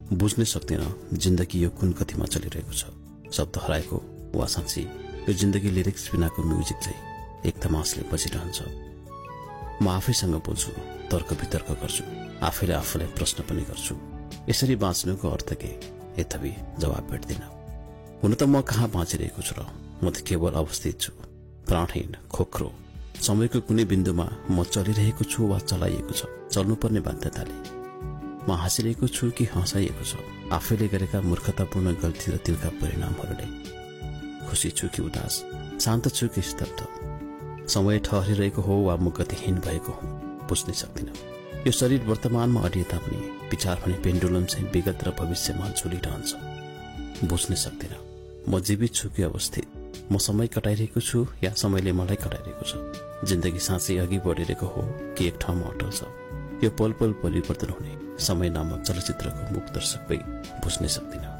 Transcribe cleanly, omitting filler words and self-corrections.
बुझ्नै सक्दिन जिन्दगी यो कुन कतिमा चलिरहेको छ। शब्द हराएको वा साँच्ची यो जिन्दगी लिरिक्स बिनाको म्युजिक चाहिँ एक तमासले बजिरहन्छ। म आफैसँग बोल्छु, तर्क वितर्क गर्छु, आफैले आफूलाई प्रश्न पनि गर्छु। यसरी बाँच्नुको अर्थ के, यथापि जवाब भेट्दिन। हुन त म कहाँ बाँचिरहेको छु र, म त केवल अवस्थित छु, प्राणहीन, खोक्रो। समयको कुनै बिन्दुमा म चलिरहेको छु वा चलाइएको छ, चल्नुपर्ने बाध्यताले। म हाँसिरहेको छु कि हँसाइएको छ, आफैले गरेका मूर्खतापूर्ण गल्ती र तिनका परिणामहरूले। खुसी छु कि उदास, शान्त छु कि स्तब्ध। समय ठहरिरहेको हो वा म गतिहीन भएको हुँ, बुझ्नै सक्दिन। यो शरीर वर्तमानमा अडिए तापनि विचार भने पेन्डुलम चाहिँ विगत र भविष्यमा झुलिरहन्छ। बुझ्नै सक्दिन म जीवित छु कि अवस्थित, म समय कटाइरहेको छु या समयले मलाई कटाइरहेको छ। जिन्दगी साँच्चै अघि बढिरहेको हो कि एक ठाउँमा अटल छ। यो पल पल परिवर्तन हुने समय नामक चलचित्रको मुख दर्शक भई बुझ्नै सक्दिन।